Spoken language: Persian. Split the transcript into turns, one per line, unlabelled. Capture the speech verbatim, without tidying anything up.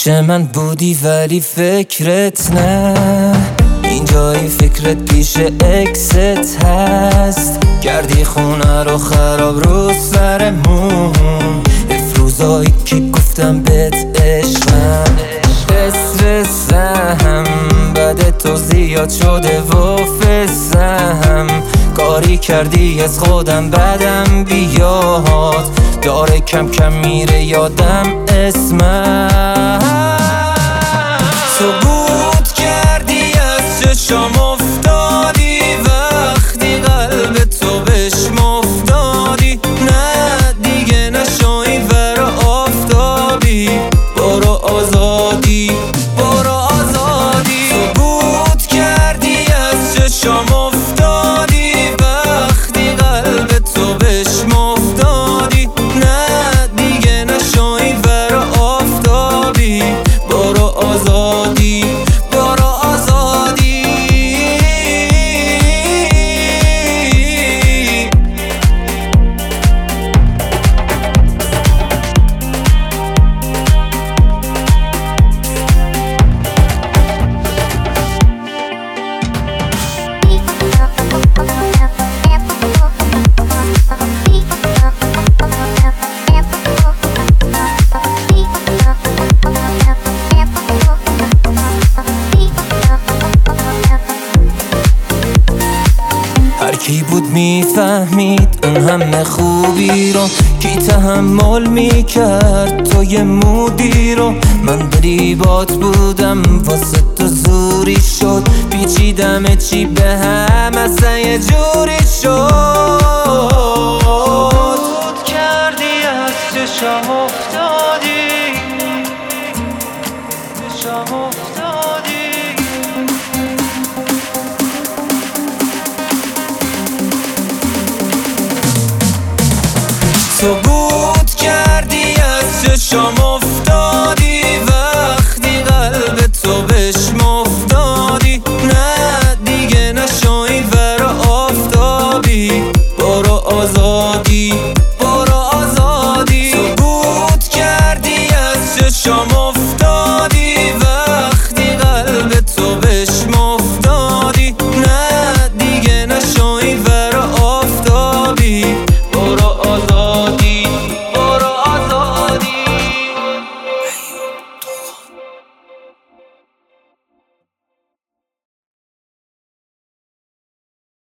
پیش من بودی ولی فکرت نه، اینجایی فکرت پیش اکست هست. کردی خونه رو خراب رو سرمون، افروزایی که گفتم بهت عشقم. استرسم بعد تو زیاد شده و فسم، کاری کردی از خودم بدم بیاد، داره کم کم میره یادم اسمم. سقوط کردی از چشم افتادی، وقتی قلب تو بهش مفتادی. نه دیگه نشوی ور آفتابی، برو آزادی برو آزادی. سقوط کردی از چشم افتادی، وقتی قلب تو بهش مفتادی. نه دیگه نشوی ور آفتابی، برو آزادی برو آزادی. هر کی بود میفهمید اون همه خوبی رو، کی تحمل میکرد تو یه مودی رو. من دریبات بودم واسه تو زوری شد، پیچیدم چی به هم اصلا یه جوری شد.